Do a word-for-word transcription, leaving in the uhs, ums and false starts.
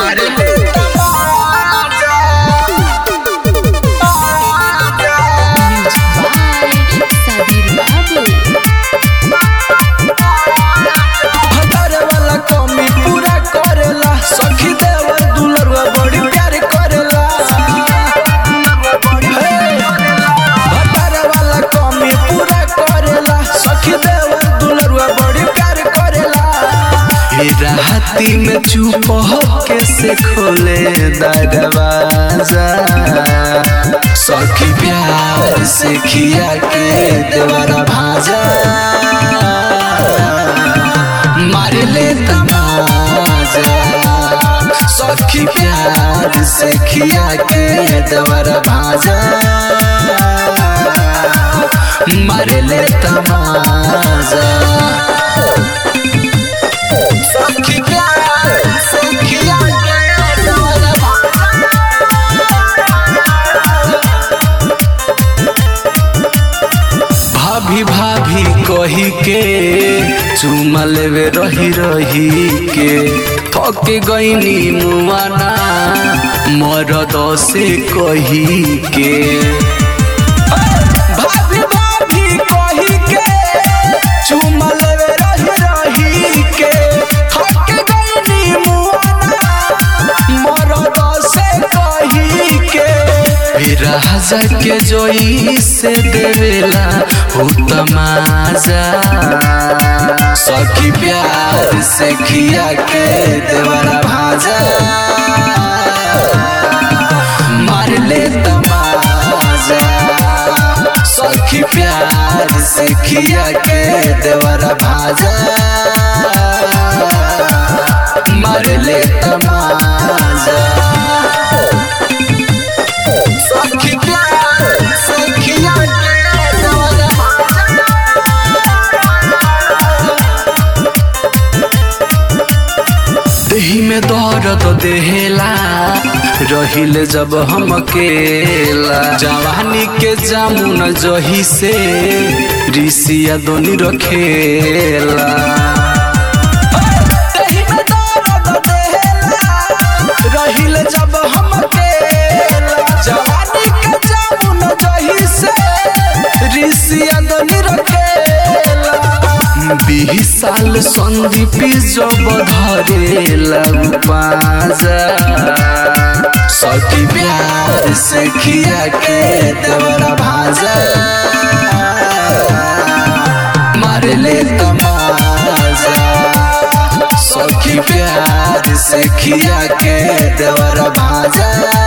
मारे ले तमाचा साबिर बाबू हतार वाला कमी पूरा करेला सखी देवर दुलरवा बड़ी प्यार करेला हतार वाला कमी पूरा करेला सखी देवर दुलरवा बड़ी प्यार करेला राहती में चुप होके से खोले दरवाजा सखी प्यार से खिया के देवरा भाजा मारे ले तमाचा सखी प्यार से खिया के देवरा भाजा मारे ले तमाचा सखी प्यार से खिया के देवरा भाभी भाभी कही के चुमा लेवे रही रही के थके गईनी मुआना मरद से कही के भाभी भाभी कही के चुमा लेवे रही रही के थके गईनी मुआना मरद से कही के राजा के जोई से देवेला हो तमाजा सखी प्यार से खिया के देवरा भाजा मार ले तमाजा सखी प्यार से खिया के देवरा भाजा मार ले तमाजा सखी प्यार से खिया के देवरा देही में दर्द देहेला रहिले जब हम अकेला जवानी के जामुन जही से ऋषिया दोनी रखेला देही में दर्द देहेला रहिले जब हम अकेला जवानी के जामुन जही से ऋषिया दोनी रखेला बीस साल संदीप जब धरेला पाजा सखी प्यार से खिया के देवरा भाजा मारे ले तमाचा सखी प्यार से खिया के देवरा भाजा